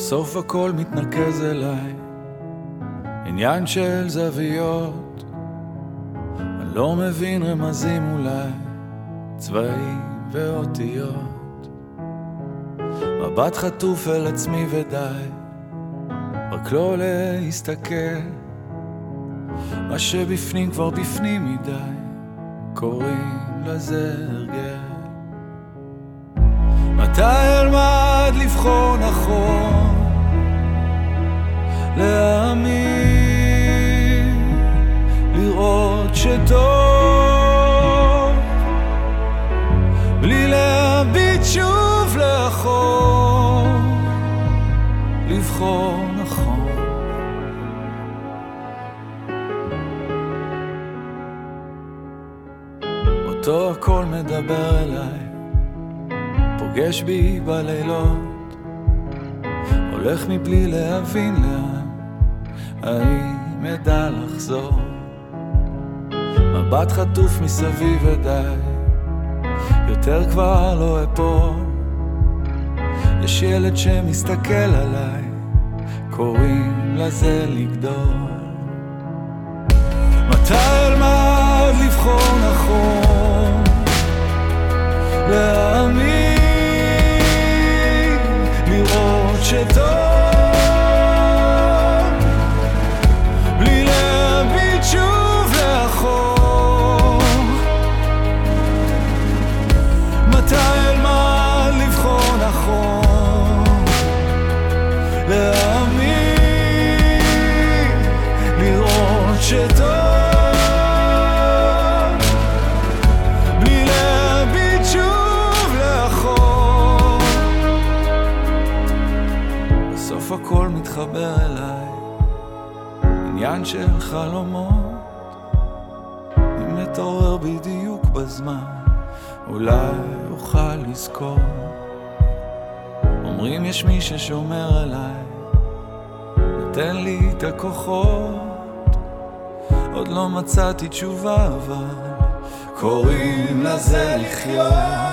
בסוף הכל מתנקז אליי, עניין של זוויות. אני לא מבין רמזים אולי, צבעים ואותיות. מבט חטוף אל עצמי ודי, רק לא להסתכל. מה שבפנים כבר בפנים מדי, קוראים לזה הרגל. מתי אלמד לבחור נכון, להאמין, לראות שטוב, בלי להביט שוב לאחור, לבחור נכון. אותו הכל מדבר אליי, פוגש בי בלילות, הולך מבלי להבין לאן, האם אדע לחזור. מבט חטוף מסביב ודי, יותר כבר לא אפול. יש ילד שמסתכל עליי, קוראים לזה לגדול. מתי אלמד לבחור נכון, להאמין, לראות שטוב, בלי להביט שוב לאחור. מתי אלמד לבחור נכון, להאמין, לראות שטוב, הכל מתחבר אליי, עניין של חלומות. אם נתעורר בדיוק בזמן, אולי אוכל לזכור. אומרים יש מי ששומר עליי, נתן לי את הכוחות. עוד לא מצאתי תשובה, אבל קוראים לזה לחיות.